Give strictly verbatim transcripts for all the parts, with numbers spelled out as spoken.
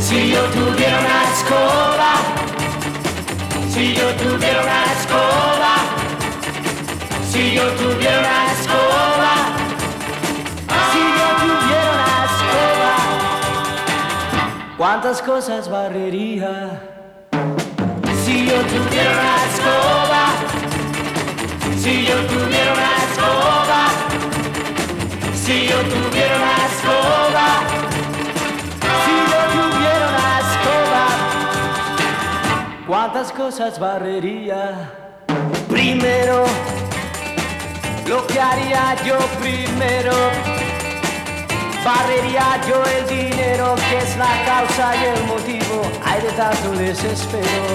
Si yo tuviera una escoba, si yo tuviera una escoba, si yo tuviera una escoba, si yo tuviera una escoba, ¿cuántas cosas barrería? Si yo tuviera una escoba, si yo tuviera una escoba, si yo tuviera una escoba, si yo tuviera una escoba, ¿cuántas cosas barrería? Primero, lo que haría yo primero, barrería yo el dinero, que es la causa y el motivo, hay de tanto desespero.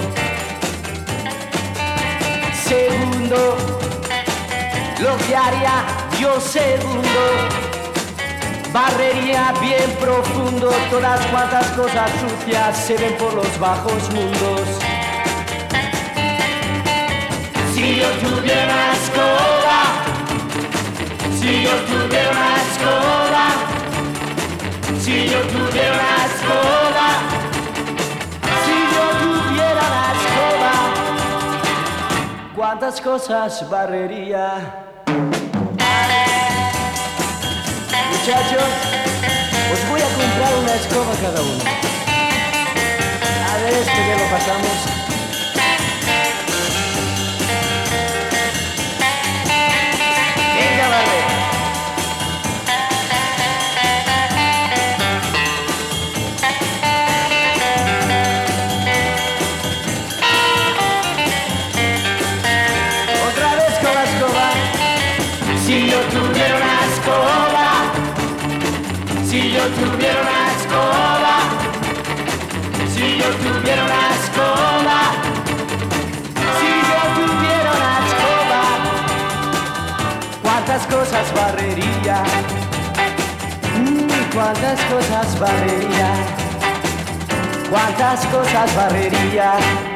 Segundo, lo que haría yo segundo, barrería bien profundo todas cuantas cosas sucias se ven por los bajos mundos. Si yo tuviera una escoba, si yo tuviera una escoba, si yo tuviera una escoba, si yo tuviera una escoba, ¿cuántas cosas barrería? Muchachos, os voy a comprar una escoba cada uno. A ver este que lo pasamos. Venga, vale. Otra vez con la escoba. Si yo tuviera una escoba, si yo tuviera una escoba, si yo tuviera una escoba, si yo tuviera una escoba, ¿cuántas cosas barrería? Mm, ¿Cuántas cosas barrería? ¿Cuántas cosas barrería?